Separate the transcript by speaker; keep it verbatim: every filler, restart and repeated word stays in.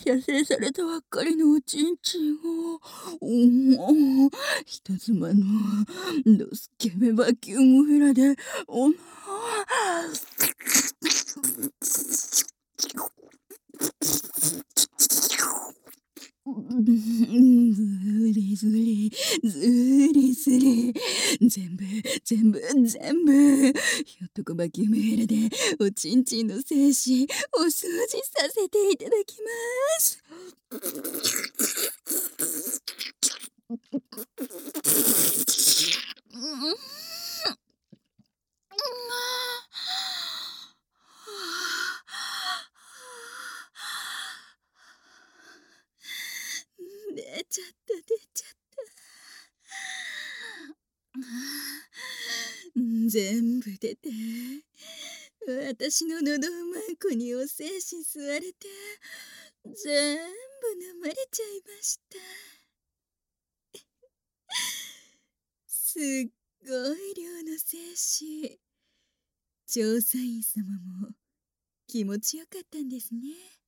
Speaker 1: 射精されたばっかりのおちんちんを、おお、人妻のドスケベバキュームフェラで、おなうん、ずりずり、ずりずり、全部、全部、全部、ひょっとこバキュームヘラでおちんちんの精子お掃除させていただきます。うん。うん。出ちゃった出ちゃった。うん、全部出て、私の喉うまんこにお精子吸われて、全部飲まれちゃいました。すっごい量の精子。調査員様も気持ちよかったんですね。